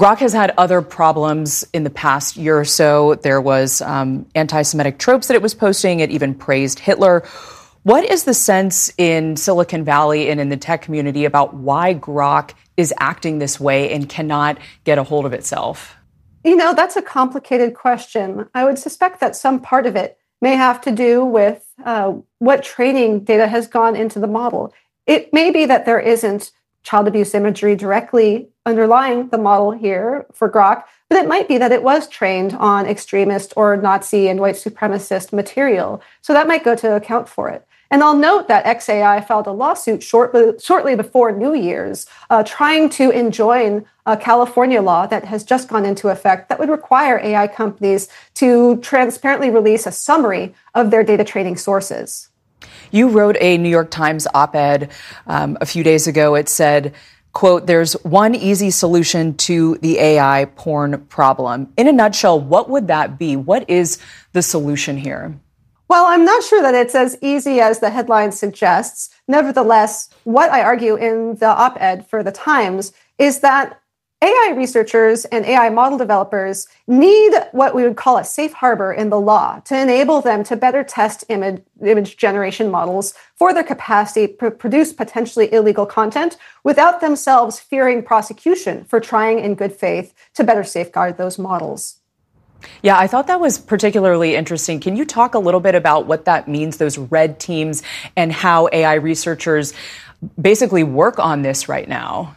Grok has had other problems in the past year or so. There was anti-Semitic tropes that it was posting. It even praised Hitler. What is the sense in Silicon Valley and in the tech community about why Grok is acting this way and cannot get a hold of itself? That's a complicated question. I would suspect that some part of it may have to do with what training data has gone into the model. It may be that there isn't child abuse imagery directly underlying the model here for Grok, but it might be that it was trained on extremist or Nazi and white supremacist material. So that might go to account for it. And I'll note that XAI filed a lawsuit shortly before New Year's, trying to enjoin a California law that has just gone into effect that would require AI companies to transparently release a summary of their data training sources. You wrote a New York Times op-ed a few days ago. It said, quote, "There's one easy solution to the AI porn problem." In a nutshell, what would that be? What is the solution here? Well, I'm not sure that it's as easy as the headline suggests. Nevertheless, what I argue in the op-ed for the Times is that AI researchers and AI model developers need what we would call a safe harbor in the law to enable them to better test image generation models for their capacity to produce potentially illegal content without themselves fearing prosecution for trying in good faith to better safeguard those models. Yeah, I thought that was particularly interesting. Can you talk a little bit about what that means, those red teams, and how AI researchers basically work on this right now?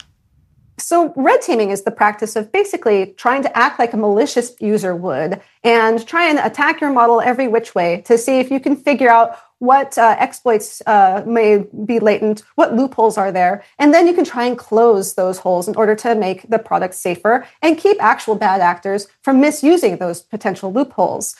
So red teaming is the practice of basically trying to act like a malicious user would and try and attack your model every which way to see if you can figure out what exploits may be latent, what loopholes are there, and then you can try and close those holes in order to make the product safer and keep actual bad actors from misusing those potential loopholes.